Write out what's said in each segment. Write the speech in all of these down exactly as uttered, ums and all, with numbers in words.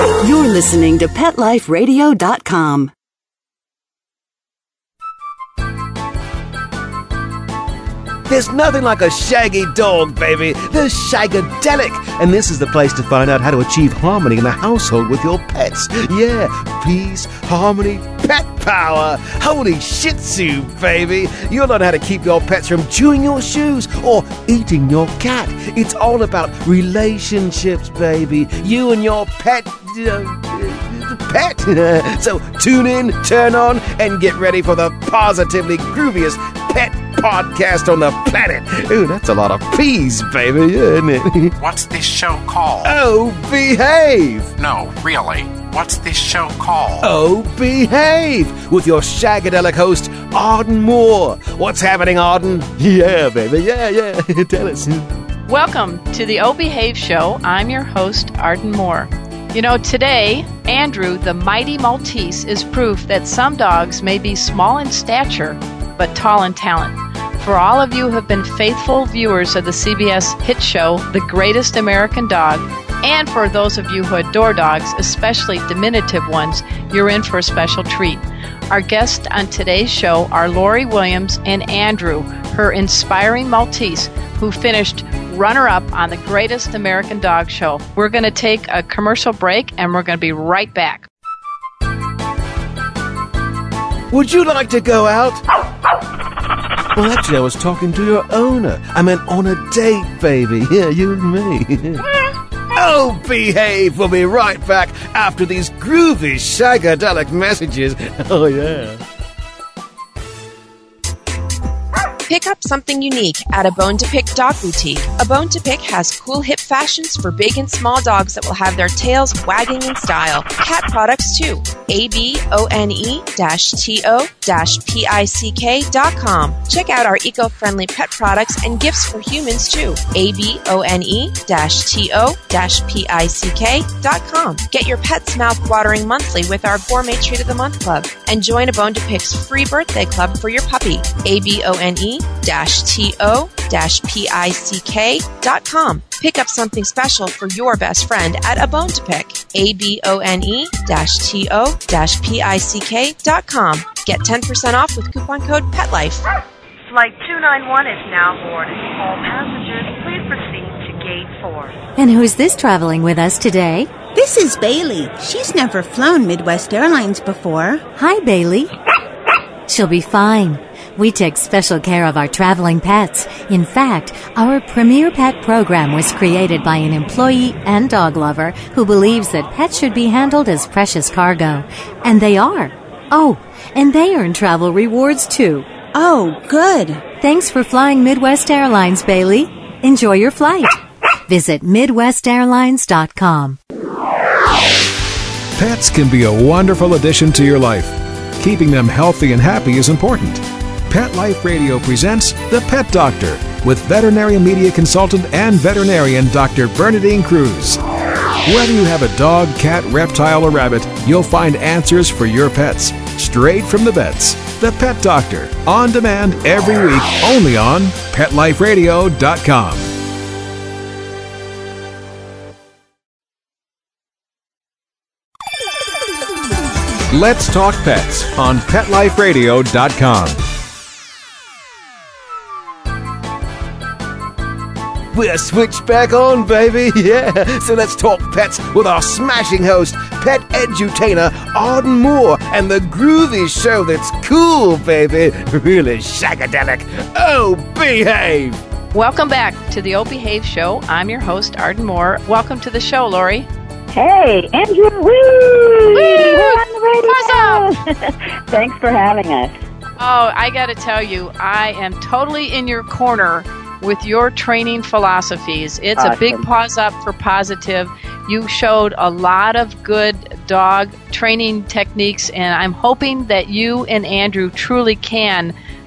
You're listening to Pet Life Radio dot com. There's nothing like a shaggy dog, baby. The Shagadelic. And this is the place to find out how to achieve harmony in the household with your pets. Yeah, peace, harmony, pet power. Holy Shih Tzu, baby. You'll learn how to keep your pets from chewing your shoes or eating your cat. It's all about relationships, baby. You and your pet... Uh, pet. So tune in, turn on, and get ready for the positively grooviest pet podcast on the planet. Ooh, that's a lot of peas, baby, isn't it? What's this show called? Oh, behave! No, really. What's this show called? Oh, behave! With your Shagadelic host, Arden Moore. What's happening, Arden? Yeah, baby, yeah, yeah. Tell us. Welcome to the Oh Behave Show. I'm your host, Arden Moore. You know, today, Andrew, the mighty Maltese, is proof that some dogs may be small in stature, but tall in talent. For all of you who have been faithful viewers of the C B S hit show, The Greatest American Dog, and for those of you who adore dogs, especially diminutive ones, you're in for a special treat. Our guests on today's show are Lori Williams and Andrew, her inspiring Maltese, who finished runner-up on the Greatest American Dog Show. We're going to take a commercial break, and we're going to be right back. Would you like to go out? Well, actually, I was talking to your owner. I meant on a date, baby. Yeah, you and me. Oh, behave! We'll be right back after these groovy Shagadelic messages. Oh, yeah. Pick up something unique at A Bone to Pick Dog Boutique. A Bone to Pick has cool hip fashions for big and small dogs that will have their tails wagging in style. Cat products too. A B O N E T O P I C K dot com. Check out our eco-friendly pet products and gifts for humans too. A B O N E T O P I C K dot com. Get your pet's mouth-watering monthly with our Gourmet Treat of the Month Club. And join A Bone to Pick's free birthday club for your puppy. A B O N E T O P I C K dot com. Pick up something special for your best friend at A Bone to Pick. A B O N E T O P I C K dot com. Get ten percent off with coupon code PETLIFE. Flight two ninety-one is now boarded. All passengers, please proceed to gate four. And who's this traveling with us today? This is Bailey. She's never flown Midwest Airlines before. Hi, Bailey. She'll be fine. We take special care of our traveling pets. In fact, our Premier Pet program was created by an employee and dog lover who believes that pets should be handled as precious cargo. And they are. Oh, and they earn travel rewards too. Oh, good. Thanks for flying Midwest Airlines, Bailey. Enjoy your flight. Visit Midwest Airlines dot com. Pets can be a wonderful addition to your life. Keeping them healthy and happy is important. Pet Life Radio presents The Pet Doctor with veterinary media consultant and veterinarian Doctor Bernadine Cruz. Whether you have a dog, cat, reptile, or rabbit, you'll find answers for your pets straight from the vets. The Pet Doctor, on demand every week, only on Pet Life Radio dot com. Let's Talk Pets on Pet Life Radio dot com. We're switched back on, baby. Yeah. So let's talk pets with our smashing host, pet edutainer Arden Moore, and the groovy show that's cool, baby. Really shagadelic. Oh, behave. Welcome back to the Oh Behave Show. I'm your host, Arden Moore. Welcome to the show, Lori. Hey, Andrew. Woo! Woo! We're on the radio. Thanks for having us. Oh, I got to tell you, I am totally in your corner with your training philosophies. It's awesome. A big paws up for positive. You showed a lot of good dog training techniques, and I'm hoping that you and Andrew truly can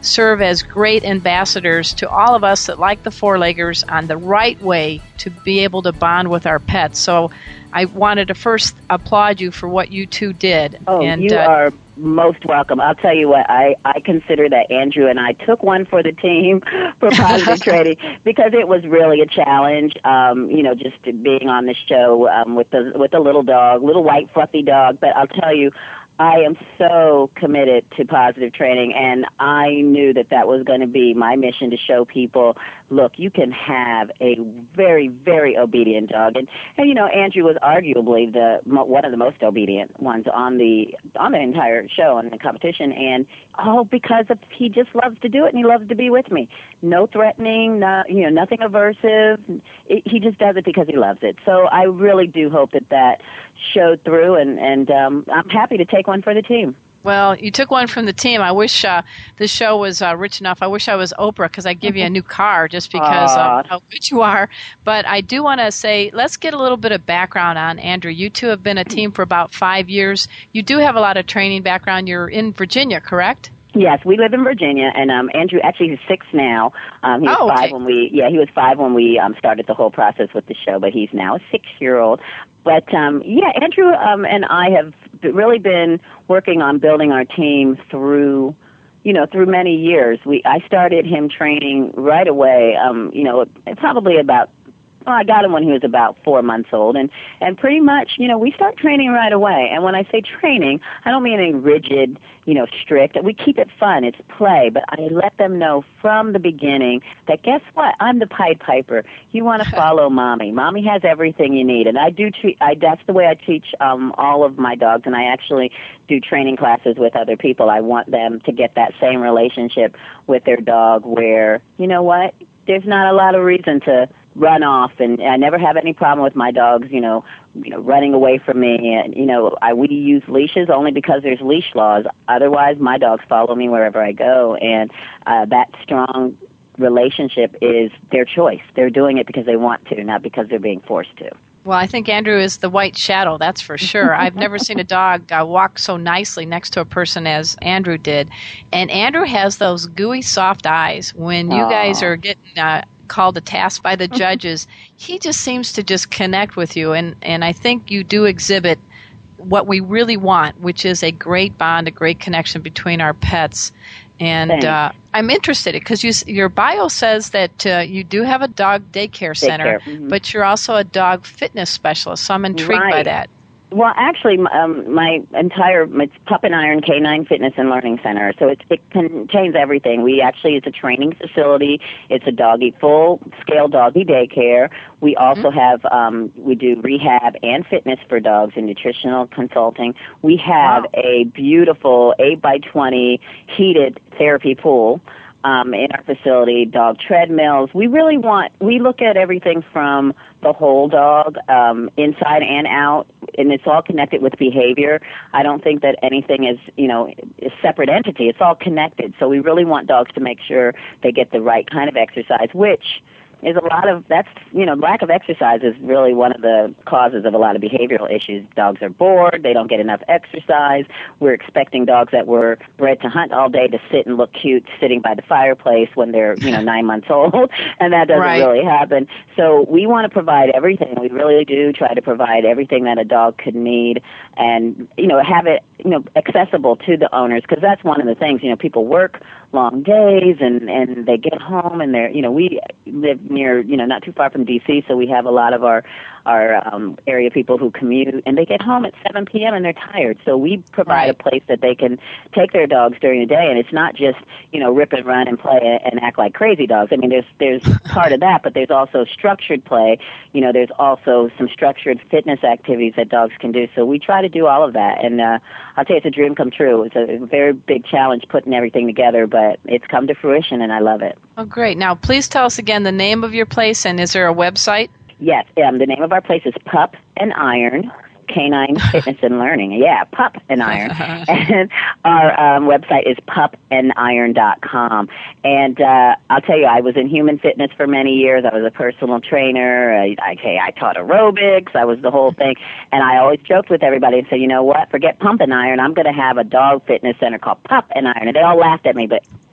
serve as great ambassadors to all of us that like the four-leggers on the right way to be able to bond with our pets. So I wanted to first applaud you for what you two did. Oh, and, you uh, are most welcome. I'll tell you what, I, I consider that Andrew and I took one for the team for positive trading because it was really a challenge, um, you know, just being on the show um, with the with the little dog, little white fluffy dog. But I'll tell you, I am so committed to positive training, and I knew that that was going to be my mission to show people, look, you can have a very, very obedient dog. And, and you know, Andrew was arguably the one of the most obedient ones on the on the entire show and the competition, and all because of he just loves to do it, and he loves to be with me. No threatening, no, you know, nothing aversive. It, he just does it because he loves it. So I really do hope that that showed through, and, and um, I'm happy to take one for the team. Well, you took one from the team. I wish uh, the show was uh, rich enough. I wish I was Oprah because I'd give you a new car just because of how good you are. But I do want to say, let's get a little bit of background on Andrew. You two have been a team for about five years. You do have a lot of training background. You're in Virginia, correct? Yes, we live in Virginia, and um, Andrew actually is six now. Um, he was oh, okay. five when we yeah he was five when we um, started the whole process with the show, but he's now a six-year-old. But um, yeah, Andrew um, and I have really been working on building our team through, you know, through many years. We I started him training right away. Um, you know, probably about. Well, I got him when he was about four months old, and, and pretty much, you know, we start training right away. And when I say training, I don't mean any rigid, you know, strict. We keep it fun. It's play, but I let them know from the beginning that, guess what? I'm the Pied Piper. You want to follow Mommy. Mommy has everything you need. And I do treat, I, that's the way I teach um, all of my dogs, and I actually do training classes with other people. I want them to get that same relationship with their dog where, you know what, there's not a lot of reason to run off, and I never have any problem with my dogs, you know, you know, running away from me. And you know, I we use leashes only because there's leash laws. Otherwise, my dogs follow me wherever I go, and uh, that strong relationship is their choice. They're doing it because they want to, not because they're being forced to. Well, I think Andrew is the white shadow, that's for sure. I've never seen a dog uh, walk so nicely next to a person as Andrew did. And Andrew has those gooey, soft eyes. When you Aww. guys are getting uh, called to task by the judges, he just seems to just connect with you. And, and I think you do exhibit what we really want, which is a great bond, a great connection between our pets. And uh, I'm interested because you, your bio says that uh, you do have a dog daycare center, daycare. Mm-hmm. but you're also a dog fitness specialist. So I'm intrigued right. by that. Well, actually, um, my entire it's Pup and Iron Canine Fitness and Learning Center. So it, it contains everything. We actually it's a training facility. It's a doggy full scale doggy daycare. We also mm-hmm. have um, we do rehab and fitness for dogs and nutritional consulting. We have wow. a beautiful eight by twenty heated therapy pool. Um, in our facility, dog treadmills. We really want, we look at everything from the whole dog, um, inside and out, and it's all connected with behavior. I don't think that anything is, you know, a separate entity. It's all connected. So we really want dogs to make sure they get the right kind of exercise, which is a lot of, that's, you know, lack of exercise is really one of the causes of a lot of behavioral issues. Dogs are bored. They don't get enough exercise. We're expecting dogs that were bred to hunt all day to sit and look cute sitting by the fireplace when they're, you know, nine months old, and that doesn't right. really happen. So we want to provide everything. We really do try to provide everything that a dog could need and, you know, have it, you know, accessible to the owners, because that's one of the things, you know, people work long days and, and they get home and they're, you know, we live near, you know, not too far from D C, so we have a lot of our, our um, area people who commute, and they get home at seven p.m. and they're tired. So we provide right. a place that they can take their dogs during the day, and it's not just, you know, rip and run and play and act like crazy dogs. I mean, there's there's part of that, but there's also structured play. You know, there's also some structured fitness activities that dogs can do. So we try to do all of that, and uh, I'll tell you, it's a dream come true. It's a very big challenge putting everything together, but it's come to fruition, and I love it. Oh, great. Now, please tell us again the name of your place, and is there a website? Yes, um, the name of our place is Pup and Iron Canine Fitness and Learning. Yeah, Pup and Iron. And our um, website is pup and iron dot com. And uh, I'll tell you, I was in human fitness for many years. I was a personal trainer. I, I, I taught aerobics. I was the whole thing. And I always joked with everybody and said, you know what, forget Pump and Iron. I'm going to have a dog fitness center called Pup and Iron. And they all laughed at me, but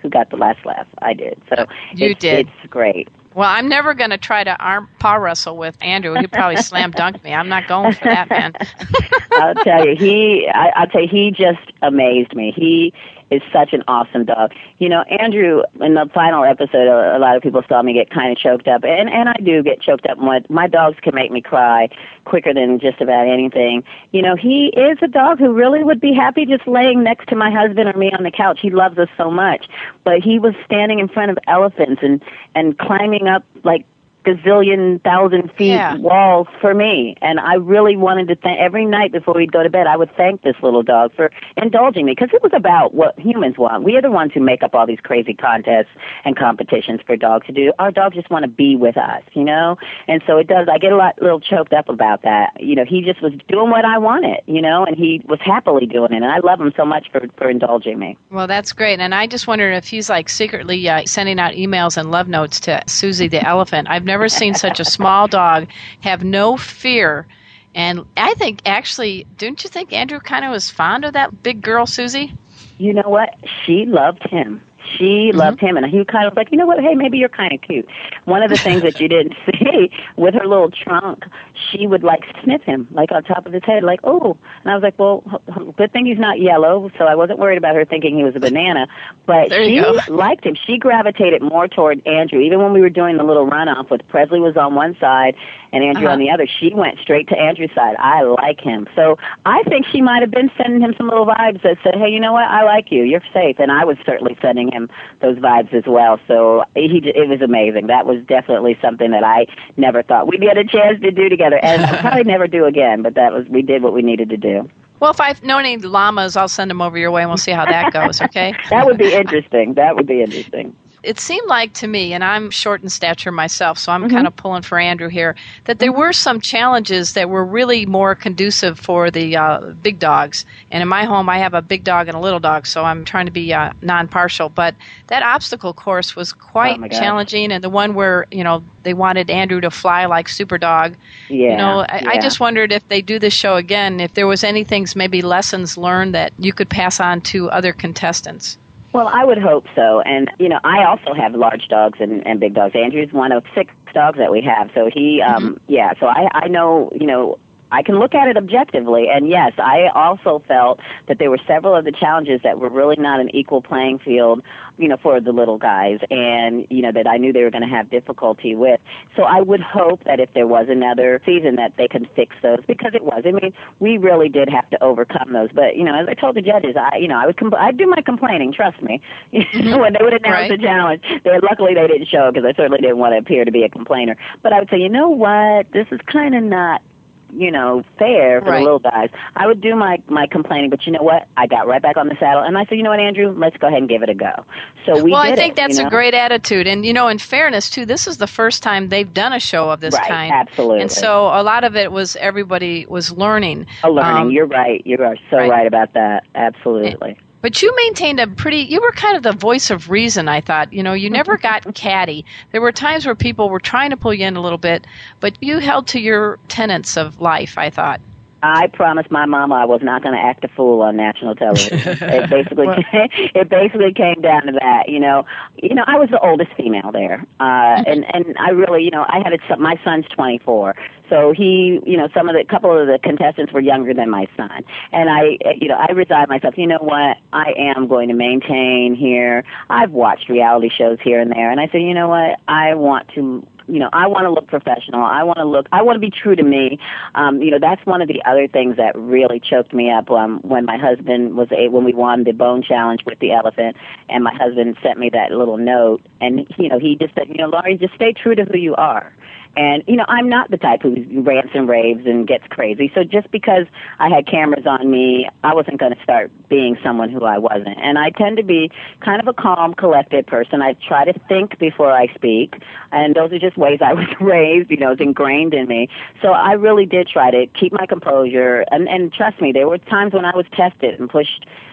who got the last laugh. I did. So you it's, did. It's great. Well, I'm never going to try to arm paw wrestle with Andrew. He'd probably slam dunk me. I'm not going for that, man. I'll tell you, he. I, I'll tell you, he just amazed me. He is such an awesome dog. You know, Andrew, in the final episode, a, a lot of people saw me get kind of choked up, and and I do get choked up. My, my dogs can make me cry quicker than just about anything. You know, he is a dog who really would be happy just laying next to my husband or me on the couch. He loves us so much. But he was standing in front of elephants and, and climbing up like gazillion thousand feet yeah. walls for me. And I really wanted to thank, every night before we'd go to bed, I would thank this little dog for indulging me, because it was about what humans want. We are the ones who make up all these crazy contests and competitions for dogs to do. Our dogs just want to be with us, you know? And so it does, I get a lot, little choked up about that. You know, he just was doing what I wanted, you know, and he was happily doing it. And I love him so much for, for indulging me. Well, that's great. And I just wondered if he's like secretly uh, sending out emails and love notes to Susie the elephant. I've never seen such a small dog have no fear. And I think, actually, don't you think Andrew kind of was fond of that big girl, Susie? You know what? She loved him. She mm-hmm. loved him, and he kind of was like, you know what, hey, maybe you're kind of cute. One of the things that you didn't see, with her little trunk, she would, like, sniff him, like, on top of his head, like, oh. And I was like, well, good thing he's not yellow, so I wasn't worried about her thinking he was a banana. But there she you liked him. She gravitated more toward Andrew. Even when we were doing the little runoff with Presley was on one side and Andrew uh-huh. on the other, she went straight to Andrew's side. I like him. So I think she might have been sending him some little vibes that said, hey, you know what, I like you. You're safe. And I was certainly sending him those vibes as well. So he, it was amazing. That was definitely something that I never thought we'd get a chance to do together, and I'll probably never do again, but that was, we did what we needed to do. Well, if I know any llamas, I'll send them over your way, and we'll see how that goes, okay? That would be interesting. That would be interesting. It seemed like to me, and I'm short in stature myself, so I'm mm-hmm. kind of pulling for Andrew here, that there were some challenges that were really more conducive for the uh, big dogs. And in my home, I have a big dog and a little dog, so I'm trying to be uh, non-partial. But that obstacle course was quite oh challenging, and the one where, you know, they wanted Andrew to fly like Superdog. Yeah, you know, I, yeah. I just wondered if they do this show again, if there was any things, maybe lessons learned that you could pass on to other contestants. Well, I would hope so. And, you know, I also have large dogs and, and big dogs. Andrew's one of six dogs that we have. So he, um, mm-hmm. yeah, so I, I know, you know, I can look at it objectively. And, yes, I also felt that there were several of the challenges that were really not an equal playing field, you know, for the little guys, and, you know, that I knew they were going to have difficulty with. So I would hope that if there was another season that they can fix those, because it was. I mean, we really did have to overcome those. But, you know, as I told the judges, I, you know, I would compl- I'd do my complaining, trust me, mm-hmm. when they would announce right. the challenge. They, luckily, they didn't show it because I certainly didn't want to appear to be a complainer. But I would say, you know what, this is kind of not, you know, fair for right. the little guys. I would do my, my complaining, but you know what? I got right back on the saddle, and I said, you know what, Andrew, let's go ahead and give it a go. So we well, did I think it, that's you know? a great attitude. And, you know, in fairness, too, this is the first time they've done a show of this right, kind. Absolutely. And so a lot of it was everybody was learning. A learning. Um, You're right. You are so right. right about that. Absolutely. But you maintained a pretty, you were kind of the voice of reason, I thought. You know, you never got catty. There were times where people were trying to pull you in a little bit, but you held to your tenets of life, I thought. I promised my mama I was not going to act a fool on national television. It basically, well, it basically came down to that. You know, you know, I was the oldest female there, uh, and and I really, you know, I had a, my son's twenty-four, so he, you know, some of the couple of the contestants were younger than my son, and I, you know, I resigned myself. You know what? I am going to maintain here. I've watched reality shows here and there, and I said, you know what? I want to. You know, I want to look professional. I want to look, I want to be true to me. Um, you know, that's one of the other things that really choked me up um, when my husband was, a, when we won the bone challenge with the elephant, and my husband sent me that little note, and, you know, he just said, you know, Laurie, just stay true to who you are. And, you know, I'm not the type who rants and raves and gets crazy. So just because I had cameras on me, I wasn't going to start being someone who I wasn't. And I tend to be kind of a calm, collected person. I try to think before I speak. And those are just ways I was raised, you know, it's ingrained in me. So I really did try to keep my composure. And, and trust me, there were times when I was tested and pushed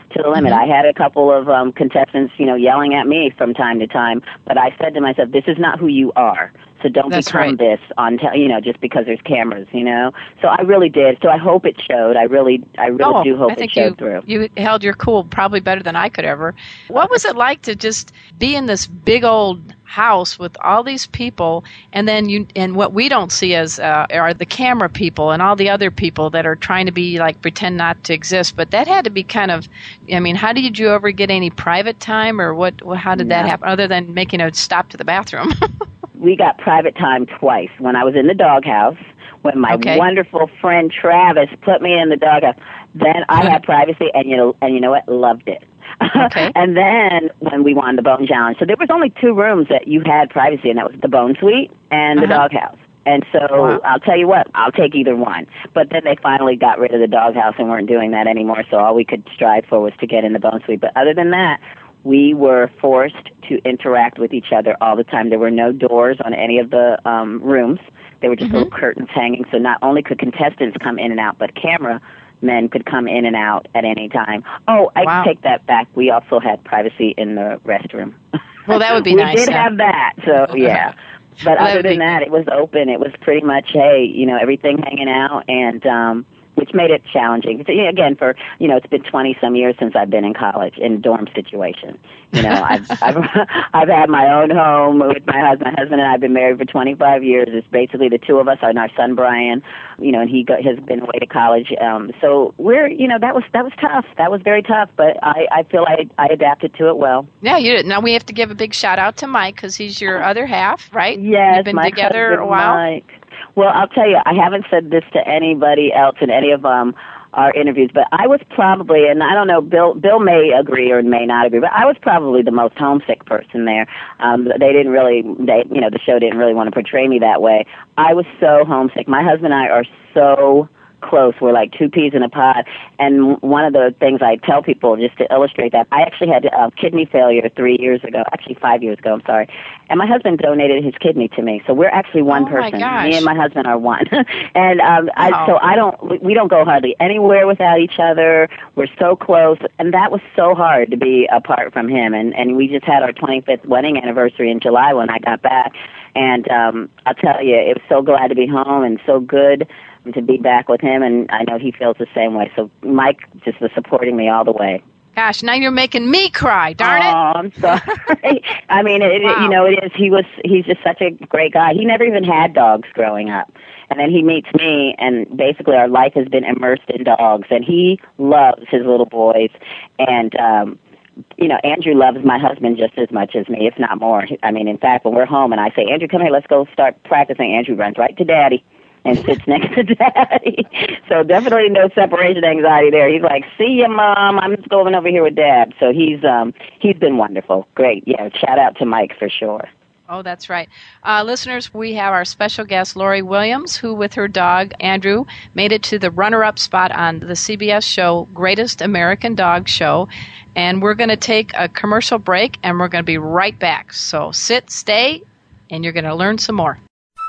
to the limit. Mm-hmm. I had a couple of um, contestants, you know, yelling at me from time to time, but I said to myself, this is not who you are. So don't That's become right. this on, te- you know, just because there's cameras, you know. So I really did. So I hope it showed. I really, I really oh, do hope I think it showed you, through. You held your cool probably better than I could ever. What was it like to just be in this big old house with all these people, and then you, and what we don't see as uh, are the camera people and all the other people that are trying to be like pretend not to exist. But that had to be kind of, I mean, how did you ever get any private time, or what? How did that Yeah. happen? Other than making a stop to the bathroom. We got private time twice. When I was in the doghouse, when my Okay. wonderful friend Travis put me in the doghouse, then I had privacy, and you know, and you know what? Loved it. Okay. And then when we won the Bone Challenge, so there was only two rooms that you had privacy, and that was the Bone Suite and the Uh-huh. doghouse. And so Wow. I'll tell you what, I'll take either one. But then they finally got rid of the doghouse and weren't doing that anymore, so all we could strive for was to get in the Bone Suite. But other than that, we were forced to interact with each other all the time. There were no doors on any of the um, rooms. There were just Mm-hmm. little curtains hanging, so not only could contestants come in and out, but camera men could come in and out at any time. Oh, I Wow. take that back. We also had privacy in the restroom. Well, that would be we nice. We did yeah. have that, so yeah. But Well, that other would be- than that, it was open. It was pretty much, hey, you know, everything hanging out, and um, which made it challenging. So, you know, again, for, you know, it's been twenty-some years since I've been in college in a dorm situation. You know, I've, I've, I've had my own home with my husband. My husband and I have been married for twenty-five years. It's basically the two of us and our son, Brian, you know, and he got, has been away to college. Um, so we're, you know, that was, that was tough. That was very tough, but I, I feel I, I adapted to it well. Yeah, you did. Now we have to give a big shout out to Mike because he's your other half, right? Yes, You've been my together a husband, while. Mike. Well, I'll tell you, I haven't said this to anybody else in any of um our interviews, but I was probably, and I don't know, Bill Bill may agree or may not agree, but I was probably the most homesick person there. Um, they didn't really, they, you know, the show didn't really want to portray me that way. I was so homesick. My husband and I are so close. We're like two peas in a pod. And one of the things I tell people, just to illustrate that, I actually had uh, kidney failure three years ago, actually five years ago, I'm sorry. And my husband donated his kidney to me. So we're actually one Oh, my person. gosh. Me and my husband are one. and um, I, Wow. so I don't, we don't go hardly anywhere without each other. We're so close. And that was so hard to be apart from him. And, and we just had our twenty-fifth wedding anniversary in July when I got back. And um, I'll tell you, it was so glad to be home and so good to be back with him, and I know he feels the same way. So Mike just was supporting me all the way. Gosh, now you're making me cry. Darn it! Oh, I'm sorry. I mean, it, Wow. you know, it is. He was. He's just such a great guy. He never even had dogs growing up, and then he meets me, and basically our life has been immersed in dogs. And he loves his little boys, and um, you know, Andrew loves my husband just as much as me, if not more. I mean, in fact, when we're home and I say, Andrew, come here, let's go start practicing, Andrew runs right to Daddy and sits next to Daddy. So definitely no separation anxiety there. He's like, see ya, Mom. I'm just going over here with Dad. So he's um he's been wonderful. Great. Yeah, shout out to Mike for sure. Oh, that's right. Uh, listeners, we have our special guest, Lori Williams, who with her dog, Andrew, made it to the runner-up spot on the C B S show, Greatest American Dog Show. And we're going to take a commercial break, and we're going to be right back. So sit, stay, and you're going to learn some more.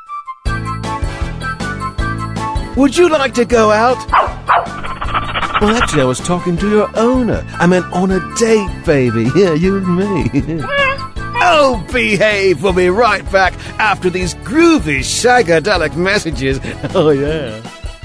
Would you like to go out? Well, actually, I was talking to your owner. I meant on a date, baby. Yeah, you and me. Oh, behave! We'll be right back after these groovy, shagadelic messages. Oh, yeah.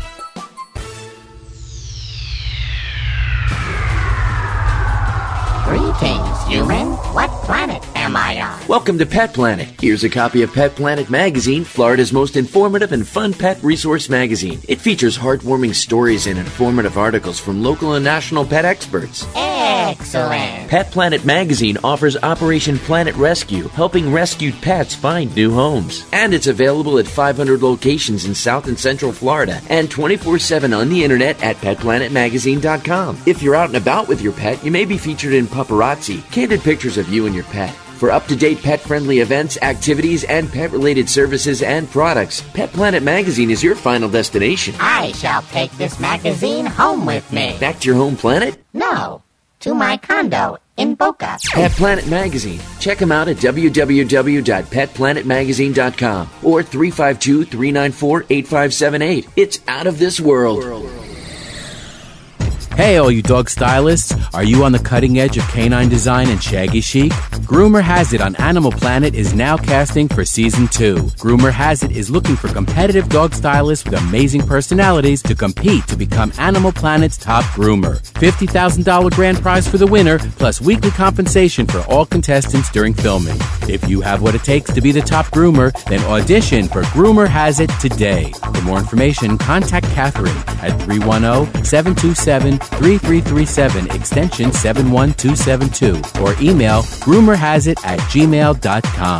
Greetings, human. What planet am I on? Welcome to Pet Planet. Here's a copy of Pet Planet Magazine, Florida's most informative and fun pet resource magazine. It features heartwarming stories and informative articles from local and national pet experts. Excellent. Pet Planet Magazine offers Operation Planet Rescue, helping rescued pets find new homes. And it's available at five hundred locations in South and Central Florida and twenty-four seven on the internet at pet planet magazine dot com. If you're out and about with your pet, you may be featured in Paparazzi, candid pictures of you and your pet. For up-to-date pet-friendly events, activities, and pet-related services and products, Pet Planet Magazine is your final destination. I shall take this magazine home with me. Back to your home planet? No, to my condo in Boca. Pet Planet Magazine. Check them out at w w w dot pet planet magazine dot com or three five two, three nine four, eight five seven eight. It's out of this world. Hey, all you dog stylists, are you on the cutting edge of canine design and shaggy chic? Groomer Has It on Animal Planet is now casting for season two. Groomer Has It is looking for competitive dog stylists with amazing personalities to compete to become Animal Planet's top groomer. fifty thousand dollars grand prize for the winner, plus weekly compensation for all contestants during filming. If you have what it takes to be the top groomer, then audition for Groomer Has It today. For more information, contact Catherine at three one zero, seven two seven, three three three seven, extension seven one two seven two, or email groomerhasit at gmail dot com.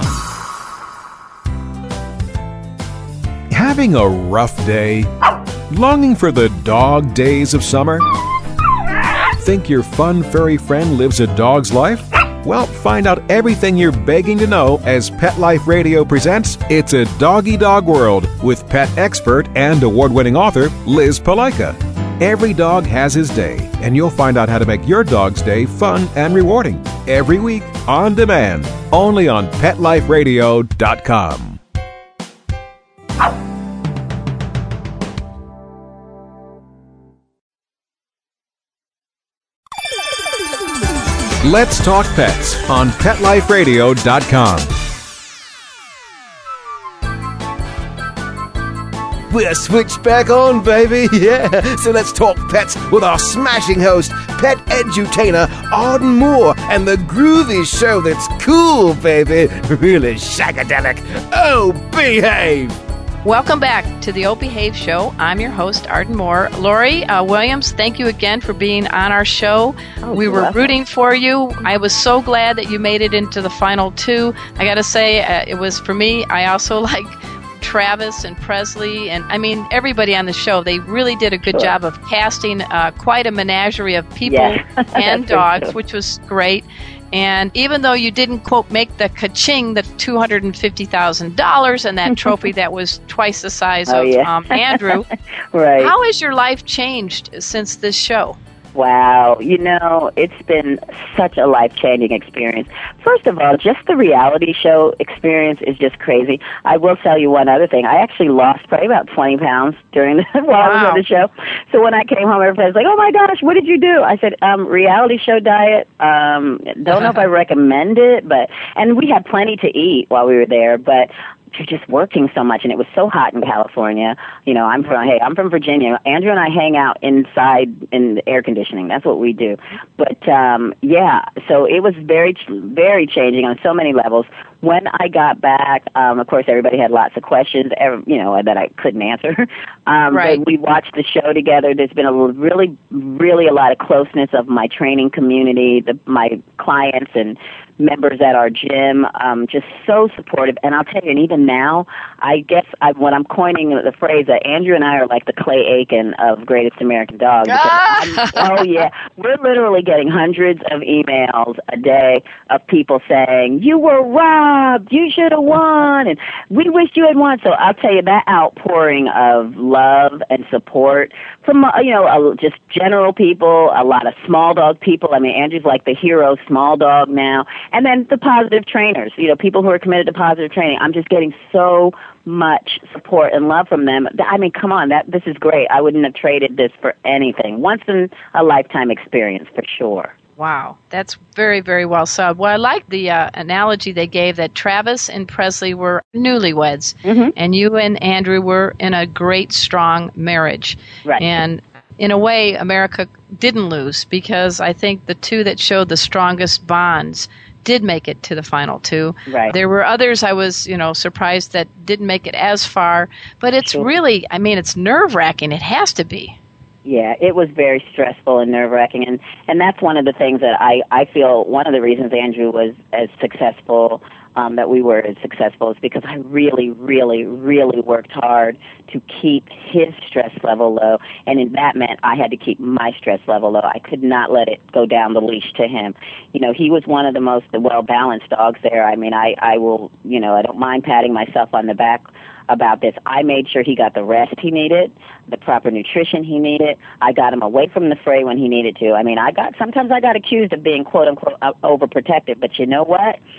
Having a rough day? Longing for the dog days of summer? Think your fun furry friend lives a dog's life? Well, find out everything you're begging to know as Pet Life Radio presents It's a Doggy Dog World with pet expert and award-winning author Liz Palaika. Every dog has his day, and you'll find out how to make your dog's day fun and rewarding every week on demand, only on pet life radio dot com. Let's Talk Pets on pet life radio dot com. We're switched back on, baby. Yeah. So let's talk pets with our smashing host, pet edutainer Arden Moore, and the groovy show that's cool, baby. Really shagadelic. Oh, behave. Welcome back to the O Behave Show. I'm your host, Arden Moore. Lori uh, Williams, thank you again for being on our show. Oh, we were welcome. rooting for you. I was so glad that you made it into the final two. I got to say, uh, it was for me. I also like Travis and Presley, and I mean everybody on the show. They really did a good Sure. job of casting uh, quite a menagerie of people Yeah. and That's very dogs, true. which was great. And even though you didn't, quote, make the ka-ching, the two hundred fifty thousand dollars and that trophy that was twice the size Oh, of yeah. um, Andrew, Right. how has your life changed since this show? Wow. You know, it's been such a life-changing experience. First of all, just the reality show experience is just crazy. I will tell you one other thing. I actually lost probably about twenty pounds during the, while I was Wow. on the show. So when I came home, everybody's like, oh, my gosh, what did you do? I said, um, reality show diet. Um, don't know if I recommend it, but, and we had plenty to eat while we were there, but you're just working so much, and it was so hot in California. You know, I'm from, hey, I'm from Virginia. Andrew and I hang out inside in the air conditioning. That's what we do. But, um, yeah, so it was very, very changing on so many levels. When I got back, um, of course, everybody had lots of questions, every, you know, that I couldn't answer. Um, Right. But we watched the show together. There's been a really, really a lot of closeness of my training community, the, my clients and members at our gym, um, just so supportive. And I'll tell you, and even now, I guess I, when I'm coining the phrase that Andrew and I are like the Clay Aiken of Greatest American Dog. because I'm- oh, yeah. We're literally getting hundreds of emails a day of people saying, you were robbed, you should have won, and we wish you had won. So I'll tell you, that outpouring of love and support from, uh, you know, uh, just general people, a lot of small dog people. I mean, Andrew's like the hero small dog now. And then the positive trainers, you know, people who are committed to positive training. I'm just getting so much support and love from them. I mean, come on, that this is great. I wouldn't have traded this for anything. Once in a lifetime experience, for sure. Wow, that's very, very well said. Well, I like the uh, analogy they gave that Travis and Presley were newlyweds, Mm-hmm. and you and Andrew were in a great, strong marriage. Right. And in a way, America didn't lose, because I think the two that showed the strongest bonds did make it to the final two. Right. There were others I was, you know, surprised that didn't make it as far, but it's Sure. really, I mean, it's nerve-wracking. It has to be. Yeah, it was very stressful and nerve-wracking, and, and that's one of the things that I, I feel one of the reasons Andrew was as successful, um, that we were as successful, is because I really, really, really worked hard to keep his stress level low, and in that meant I had to keep my stress level low. I could not let it go down the leash to him. You know, he was one of the most well-balanced dogs there. I mean, I, I will, you know, I don't mind patting myself on the back about this. I made sure he got the rest he needed, the proper nutrition he needed. I got him away from the fray when he needed to. I mean, I got sometimes I got accused of being quote unquote overprotective, but you know what?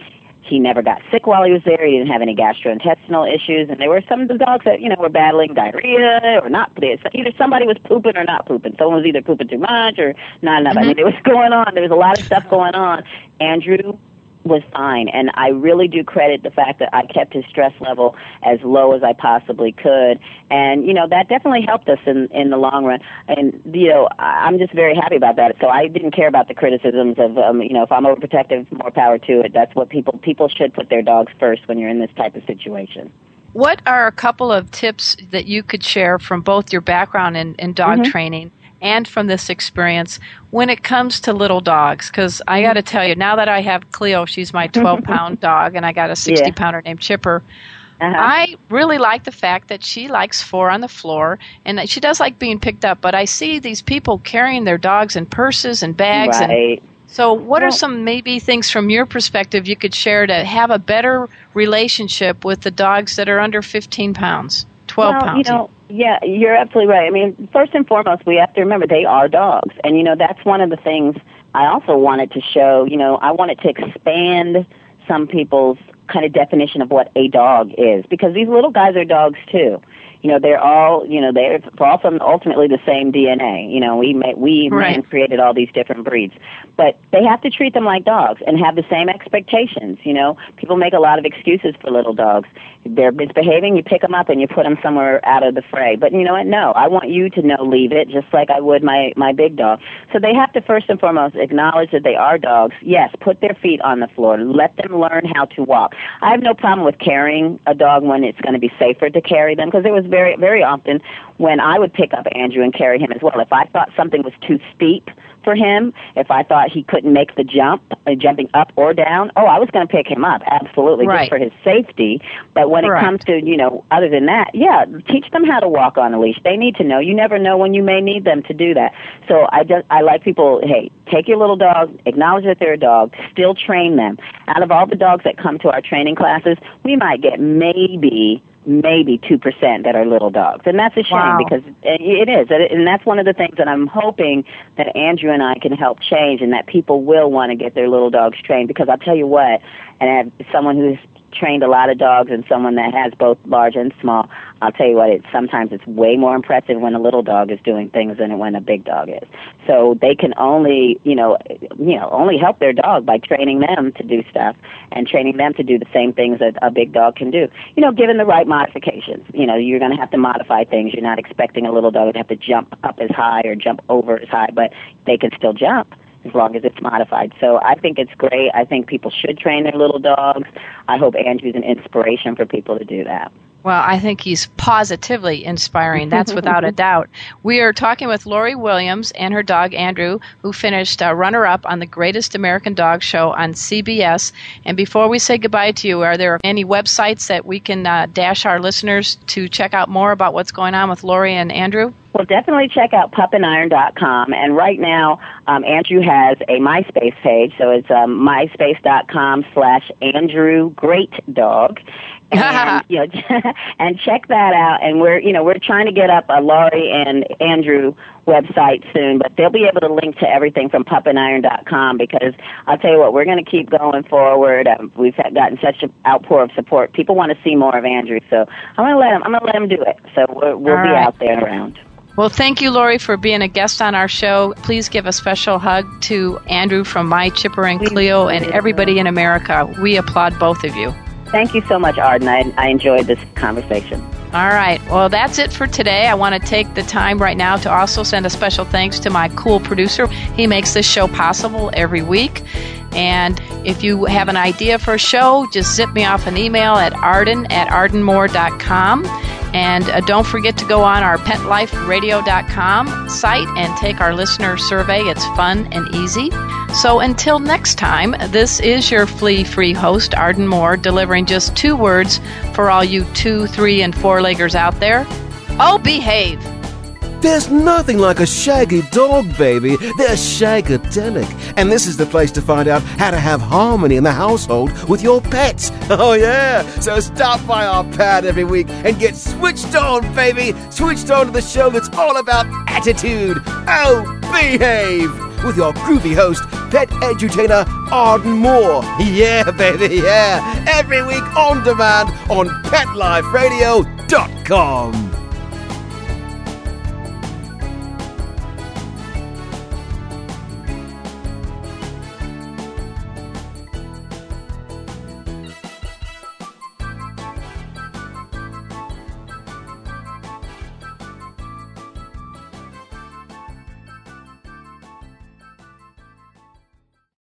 He never got sick while he was there. He didn't have any gastrointestinal issues. And there were some of the dogs that, you know, were battling diarrhea or not. Either somebody was pooping or not pooping. Someone was either pooping too much or not enough. Mm-hmm. I mean, there was going on. There was a lot of stuff going on. Andrew was fine, and I really do credit the fact that I kept his stress level as low as I possibly could, and you know that definitely helped us in in the long run. And you know I'm just very happy about that. So I didn't care about the criticisms of um, you know if I'm overprotective, more power to it. That's what people people should put their dogs first when you're in this type of situation. What are a couple of tips that you could share from both your background in, in dog mm-hmm. training and from this experience when it comes to little dogs? Because I got to tell you, now that I have Cleo, she's my twelve-pound dog, and I got a sixty-pounder yeah. named Chipper, uh-huh. I really like the fact that she likes four on the floor, and that she does like being picked up, but I see these people carrying their dogs in purses and bags. Right. And so what well, are some maybe things from your perspective you could share to have a better relationship with the dogs that are under fifteen pounds, twelve well, pounds? You know, yeah, you're absolutely right. I mean, first and foremost, we have to remember they are dogs. And, you know, that's one of the things I also wanted to show. You know, I wanted to expand some people's kind of definition of what a dog is, because these little guys are dogs too. You know, they're all, you know, they're all from ultimately the same D N A. You know, we made, we right. man created all these different breeds. But they have to treat them like dogs and have the same expectations, you know. People make a lot of excuses for little dogs. They're misbehaving, you pick them up and you put them somewhere out of the fray. But you know what? No, I want you to know, leave it, just like I would my, my big dog. So they have to first and foremost acknowledge that they are dogs. Yes, put their feet on the floor. Let them learn how to walk. I have no problem with carrying a dog when it's going to be safer to carry them, because there was very, very often when I would pick up Andrew and carry him as well. If I thought something was too steep for him, if I thought he couldn't make the jump, uh, jumping up or down, oh, I was going to pick him up, absolutely, right. just for his safety. But when Correct. it comes to, you know, other than that, yeah, teach them how to walk on a leash. They need to know. You never know when you may need them to do that. So I just, I like people, hey, take your little dog, acknowledge that they're a dog, still train them. Out of all the dogs that come to our training classes, we might get maybe maybe two percent that are little dogs. And that's a shame wow. because it is. And that's one of the things that I'm hoping that Andrew and I can help change, and that people will want to get their little dogs trained. Because I'll tell you what, and as someone who's trained a lot of dogs and someone that has both large and small, I'll tell you what, it's sometimes it's way more impressive when a little dog is doing things than when a big dog is. So they can only, you know, you know, only help their dog by training them to do stuff and training them to do the same things that a big dog can do. You know, given the right modifications. You know, you're going to have to modify things. You're not expecting a little dog to have to jump up as high or jump over as high, but they can still jump as long as it's modified. So I think it's great. I think people should train their little dogs. I hope Andrew's an inspiration for people to do that. Well, I think he's positively inspiring. That's without a doubt. We are talking with Lori Williams and her dog, Andrew, who finished uh, runner-up on the Greatest American Dog Show on C B S. And before we say goodbye to you, are there any websites that we can uh, dash our listeners to check out more about what's going on with Lori and Andrew? Well, definitely check out pup and iron dot com. And right now, um, Andrew has a MySpace page, so it's um, myspace dot com slash Andrew Great Dog. And, you know, and check that out. And we're, you know, we're trying to get up a Laurie and Andrew website soon, but they'll be able to link to everything from pup and iron dot com, because I'll tell you what, we're going to keep going forward. Um, we've gotten such an outpour of support. People want to see more of Andrew, so I'm going to let him. I'm going to let him do it. So we're, we'll All be right. out there around. Well, thank you, Lori, for being a guest on our show. Please give a special hug to Andrew from my Chipper and Cleo and everybody in America. We applaud both of you. Thank you so much, Arden. I, I enjoyed this conversation. All right. Well, that's it for today. I want to take the time right now to also send a special thanks to my cool producer. He makes this show possible every week. And if you have an idea for a show, just zip me off an email at arden at ardenmoore dot com. And uh, don't forget to go on our pet life radio dot com site and take our listener survey. It's fun and easy. So until next time, this is your flea-free host, Arden Moore, delivering just two words for all you two, three, and four-leggers out there. Oh, behave! There's nothing like a shaggy dog, baby. They're shagadelic. And this is the place to find out how to have harmony in the household with your pets. Oh, yeah. So stop by our pad every week and get switched on, baby. Switched on to the show that's all about attitude. Oh, behave. with your groovy host, pet edutainer Arden Moore. Yeah, baby, yeah. Every week on demand on pet life radio dot com.